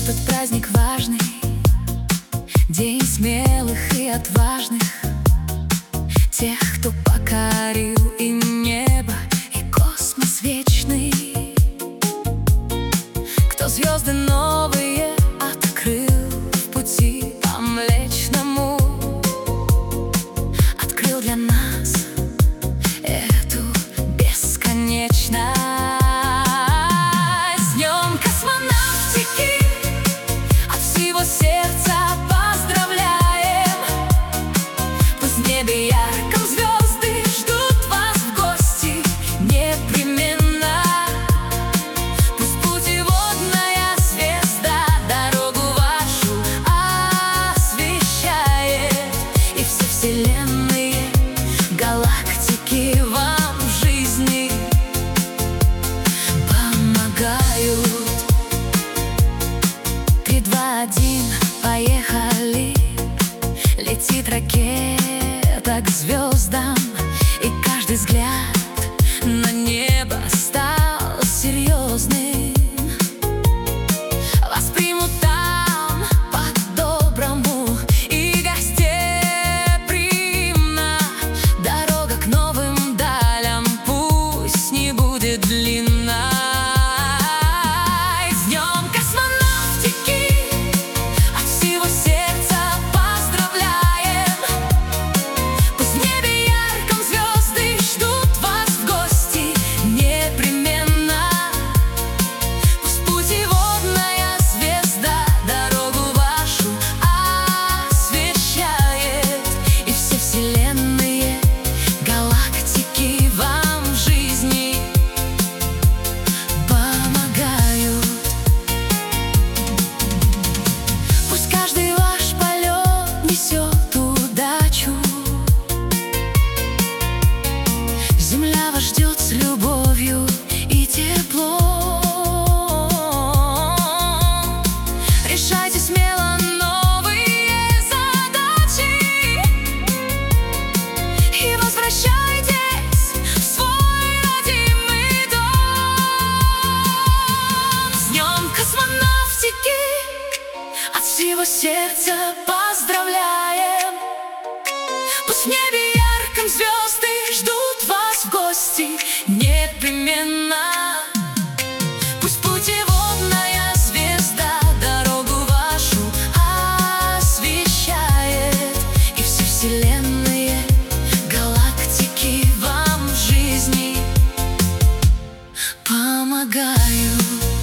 Этот праздник важный, день смелых и отважных, тех, кто покорил и небо, и космос вечный, кто звезды новые открыл в пути по Млечному, открыл для нас эту бесконечность. С днем космонавтики от всего сердца поздравляем. Пусть в небе ярком звезды ждут вас в гости непременно. Пусть путеводная звезда дорогу вашу освещает, и все вселенные, галактики вам в жизни помогают. 3, 2, 1, поехали! Летит ракета к звездам, и каждый взгляд на небо стал серьезным. Вас примут там по-доброму и гостеприимно. Дорога к новым далям пусть не будет длинна. С днем космонавтики от всего сердца поздравляем. Пусть в небе ярком звезды ждут вас в гости непременно. Пусть путеводная звезда дорогу вашу освещает, и все вселенные, галактики вам в жизни помогают. Пусть каждый ваш полет несет удачу. Земля вас ждет с любовью и теплом. Решайте смело новые задачи и возвращайтесь в свой родимый дом. С днем космонавтики от всего сердца поздравляем. Пусть в небе ярком звезды ждут вас в гости непременно. Пусть путеводная звезда дорогу вашу освещает, и все вселенные, галактики вам в жизни помогают.